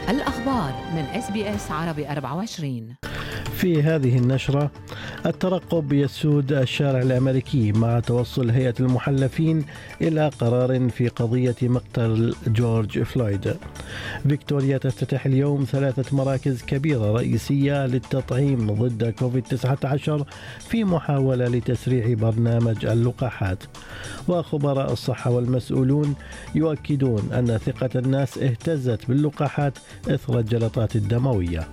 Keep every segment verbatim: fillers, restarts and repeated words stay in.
الأخبار من إس بي إس عربي أربعة وعشرين. في هذه النشرة: الترقب يسود الشارع الأمريكي مع توصل هيئة المحلفين إلى قرار في قضية مقتل جورج فلويد. فيكتوريا تفتتح اليوم ثلاثة مراكز كبيرة رئيسية للتطعيم ضد كوفيد تسعة عشر في محاولة لتسريع برنامج اللقاحات. وخبراء الصحة والمسؤولون يؤكدون أن ثقة الناس اهتزت باللقاحات إثر الجلطات الدموية.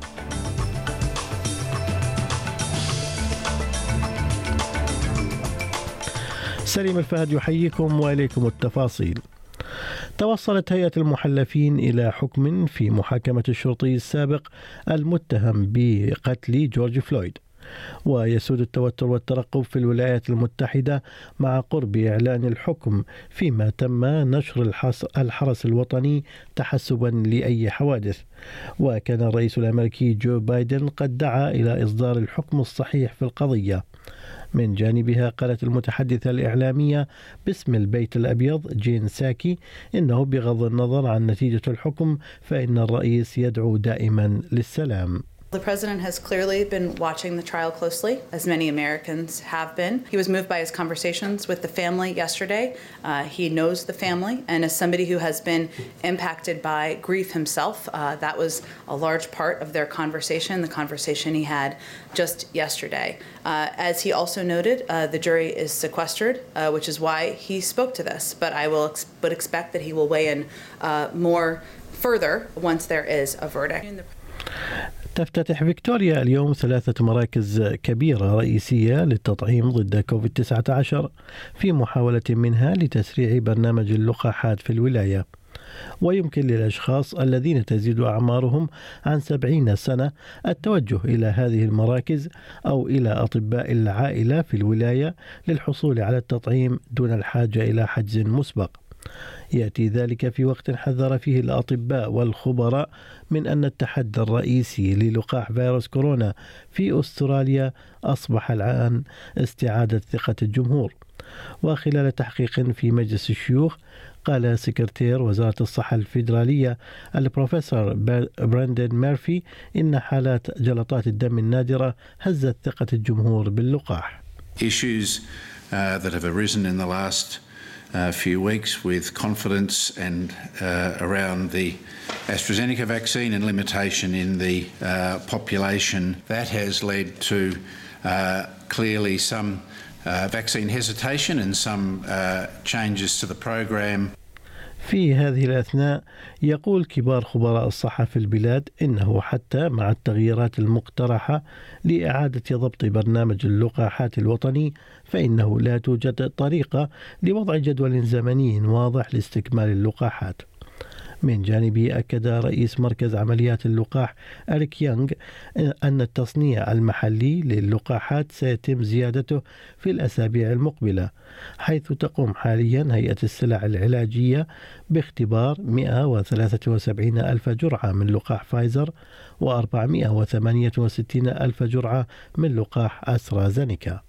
سليم الفهد يحييكم وإليكم التفاصيل. توصلت هيئة المحلفين إلى حكم في محاكمة الشرطي السابق المتهم بقتل جورج فلويد. ويسود التوتر والترقب في الولايات المتحدة مع قرب إعلان الحكم، فيما تم نشر الحرس الوطني تحسبا لأي حوادث. وكان الرئيس الأمريكي جو بايدن قد دعا إلى إصدار الحكم الصحيح في القضية. من جانبها قالت المتحدثة الإعلامية باسم البيت الأبيض جين ساكي إنه بغض النظر عن نتيجة الحكم فإن الرئيس يدعو دائما للسلام. The president has clearly been watching the trial closely, as many Americans have been. He was moved by his conversations with the family yesterday. Uh, he knows the family, and as somebody who has been impacted by grief himself, uh, that was a large part of their conversation, the conversation he had just yesterday. Uh, as he also noted, uh, the jury is sequestered, uh, which is why he spoke to this. But I will ex- but expect that he will weigh in uh, more further once there is a verdict. تفتتح فيكتوريا اليوم ثلاثة مراكز كبيرة رئيسية للتطعيم ضد كوفيد تسعة عشر في محاولة منها لتسريع برنامج اللقاحات في الولاية. ويمكن للأشخاص الذين تزيد أعمارهم عن سبعين سنة التوجه إلى هذه المراكز أو إلى أطباء العائلة في الولاية للحصول على التطعيم دون الحاجة إلى حجز مسبق. يأتي ذلك في وقت حذر فيه الأطباء والخبراء من أن التحدي الرئيسي للقاح فيروس كورونا في أستراليا أصبح الآن استعادة ثقة الجمهور. وخلال تحقيق في مجلس الشيوخ قال سكرتير وزارة الصحة الفيدرالية البروفيسور براندن ميرفي إن حالات جلطات الدم النادرة هزت ثقة الجمهور باللقاح. Issues uh, that have arisen in the last a uh, few weeks with confidence and uh, around the AstraZeneca vaccine and limitation in the uh, population. That has led to uh, clearly some uh, vaccine hesitation and some uh, changes to the program. في هذه الأثناء يقول كبار خبراء الصحة في البلاد إنه حتى مع التغييرات المقترحة لإعادة ضبط برنامج اللقاحات الوطني فإنه لا توجد طريقة لوضع جدول زمني واضح لاستكمال اللقاحات. من جانبه أكد رئيس مركز عمليات اللقاح أريك يانغ أن التصنيع المحلي للقاحات سيتم زيادته في الأسابيع المقبلة، حيث تقوم حاليا هيئة السلع العلاجية باختبار مئة وثلاثة وسبعين ألف جرعة من لقاح فايزر وأربعمئة وثمانية وستين ألف جرعة من لقاح أسترازينيكا.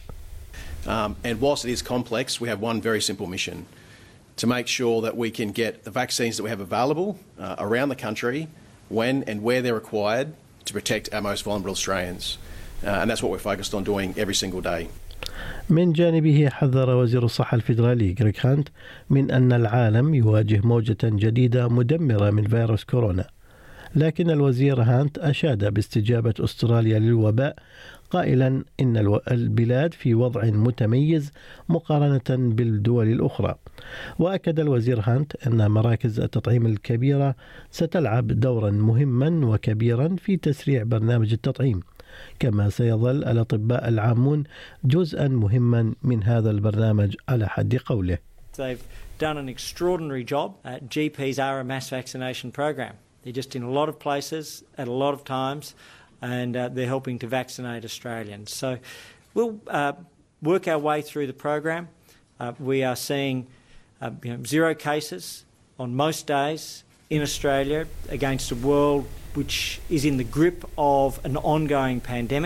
Um, and whilst it is complex, we have one very simple mission: to make sure that we can get the vaccines that we have available uh, around the country when and where they're required to protect our most vulnerable Australians. Uh, and that's what we're focused on doing every single day. من جانبه حذر وزير الصحة الفيدرالي غريغ هانت من أن العالم يواجه موجة جديدة مدمرة من فيروس كورونا. لكن الوزير هانت أشاد باستجابة أستراليا للوباء قائلا إن البلاد في وضع متميز مقارنة بالدول الأخرى. وأكد الوزير هانت أن مراكز التطعيم الكبيرة ستلعب دورا مهما وكبيرا في تسريع برنامج التطعيم، كما سيظل الأطباء العامون جزءا مهما من هذا البرنامج على حد قوله. They've done an extraordinary job. Uh, G Ps are a mass vaccination program. They're just in a lot of places at a lot of times, and uh, they're helping to vaccinate Australians. So we'll uh, work our way through the program. Uh, we are seeing uh, you know, zero cases on most days in Australia against a world which is in the grip of an ongoing pandemic.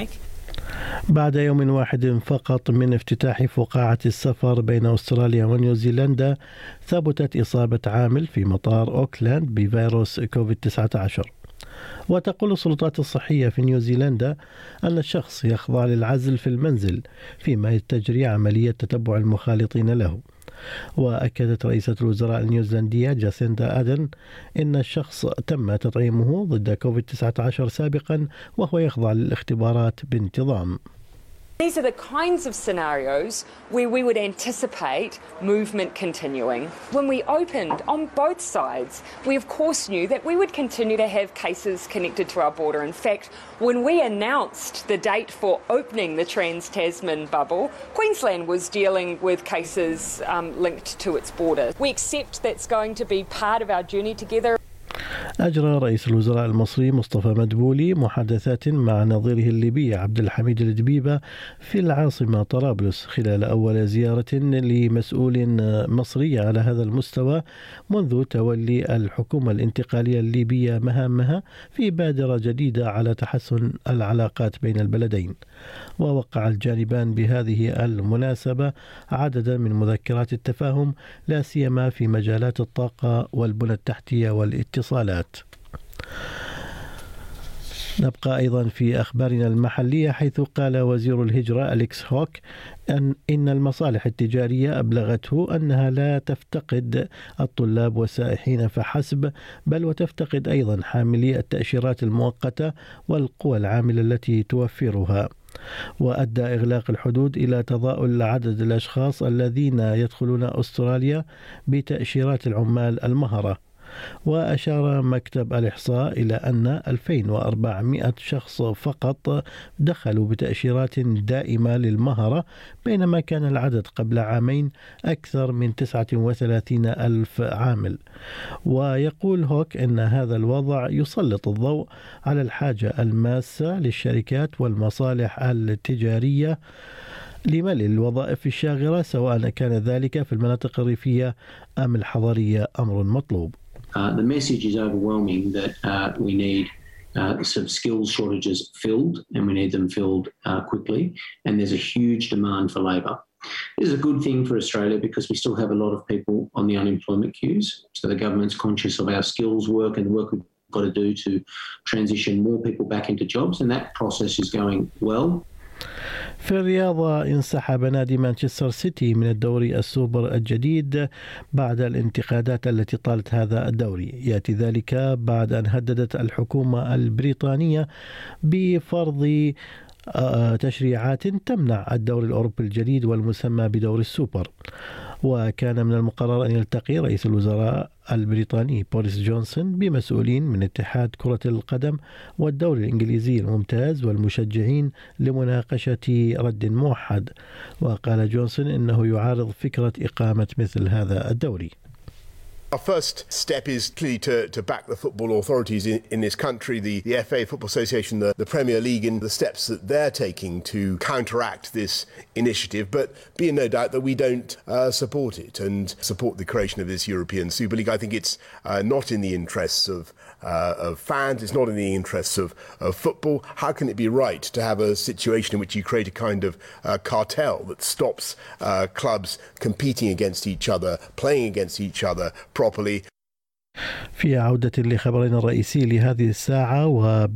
بعد يوم واحد فقط من افتتاح فقاعة السفر بين أستراليا ونيوزيلندا، ثبتت إصابة عامل في مطار أوكلاند بفيروس كوفيد تسعة عشر. وتقول السلطات الصحية في نيوزيلندا أن الشخص يخضع للعزل في المنزل فيما تجري عملية تتبع المخالطين له. وأكدت رئيسة الوزراء النيوزيلندية جاسيندا آدن إن الشخص تم تطعيمه ضد كوفيد تسعة عشر سابقا وهو يخضع للاختبارات بانتظام. These are the kinds of scenarios where we would anticipate movement continuing. When we opened on both sides, we of course knew that we would continue to have cases connected to our border. In fact, when we announced the date for opening the Trans-Tasman bubble, Queensland was dealing with cases um, linked to its border. We accept that's going to be part of our journey together. أجرى رئيس الوزراء المصري مصطفى مدبولي محادثات مع نظيره الليبي عبد الحميد الدبيبة في العاصمة طرابلس خلال أول زيارة لمسؤول مصري على هذا المستوى منذ تولي الحكومة الانتقالية الليبية مهامها في بادرة جديدة على تحسن العلاقات بين البلدين. ووقع الجانبان بهذه المناسبة عددا من مذكرات التفاهم لا سيما في مجالات الطاقة والبنى التحتية والاتصالات. نبقى أيضا في أخبارنا المحلية، حيث قال وزير الهجرة أليكس هوك أن إن المصالح التجارية أبلغته أنها لا تفتقد الطلاب والسائحين فحسب، بل وتفتقد أيضا حاملي التأشيرات المؤقتة والقوى العاملة التي توفرها. وأدى إغلاق الحدود إلى تضاؤل عدد الأشخاص الذين يدخلون أستراليا بتأشيرات العمال المهرة. وأشار مكتب الإحصاء إلى أن ألفين وأربعمائة شخص فقط دخلوا بتأشيرات دائمة للمهرة، بينما كان العدد قبل عامين أكثر من تسعة وثلاثين ألف عامل. ويقول هوك أن هذا الوضع يسلط الضوء على الحاجة الماسة للشركات والمصالح التجارية لملء الوظائف الشاغرة، سواء كان ذلك في المناطق الريفية أم الحضرية أمر مطلوب. Uh, the message is overwhelming that uh, we need uh, some skills shortages filled, and we need them filled uh, quickly, and there's a huge demand for labour. This is a good thing for Australia because we still have a lot of people on the unemployment queues, so the government's conscious of our skills work and the work we've got to do to transition more people back into jobs, and that process is going well. في الرياضة، انسحب نادي مانشستر سيتي من الدوري السوبر الجديد بعد الانتقادات التي طالت هذا الدوري. يأتي ذلك بعد أن هددت الحكومة البريطانية بفرض تشريعات تمنع الدوري الأوروبي الجديد والمسمى بدوري السوبر. وكان من المقرر أن يلتقي رئيس الوزراء البريطاني بوريس جونسون بمسؤولين من اتحاد كرة القدم والدوري الإنجليزي الممتاز والمشجعين لمناقشة رد موحد. وقال جونسون إنه يعارض فكرة إقامة مثل هذا الدوري. Our first step is clearly to, to back the football authorities in, in this country, the, the F A, Football Association, the, the Premier League, and the steps that they're taking to counteract this initiative. But be in no doubt that we don't uh, support it and support the creation of this European Super League. I think it's uh, not in the interests of, uh, of fans, it's not in the interests of, of football. How can it be right to have a situation in which you create a kind of uh, cartel that stops uh, clubs competing against each other, playing against each other properly? في عودة لخبرنا الرئيسي لهذه الساعة،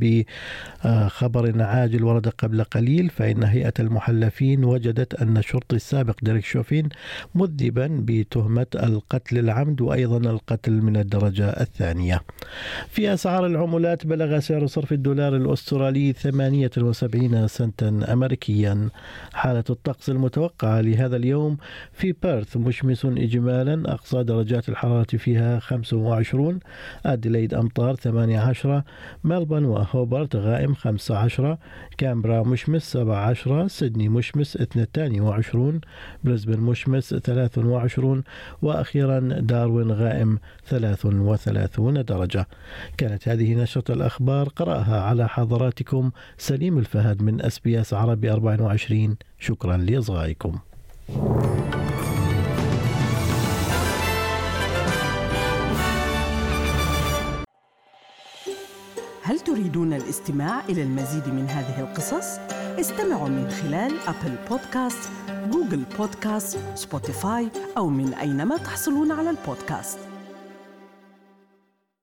وبخبر عاجل ورد قبل قليل، فإن هيئة المحلفين وجدت أن الشرطي السابق ديريك شوفين مذنبا بتهمة القتل العمد وأيضا القتل من الدرجة الثانية. في أسعار العملات، بلغ سعر صرف الدولار الأسترالي ثمانية وسبعين سنتا أمريكيا. حالة الطقس المتوقعة لهذا اليوم: في بيرث مشمس إجمالا، أقصى درجات الحرارة فيها خمسة وعشرين، أديلايد أمطار ثمانية عشر، ملبون وهوبرت غائم خمسة عشر، كامبرا مشمس سبعة عشر، سيدني مشمس اثنين وعشرين، بريسبن مشمس ثلاثة وعشرين، وأخيرا داروين غائم ثلاثة وثلاثين درجة. كانت هذه نشرة الأخبار، قرأها على حضراتكم سليم الفهد من إس بي إس عربي أربعة وعشرين. شكرا لإصغائكم. هل تريدون الاستماع إلى المزيد من هذه القصص؟ استمعوا من خلال أبل بودكاست، جوجل بودكاست، سبوتيفاي أو من أينما تحصلون على البودكاست.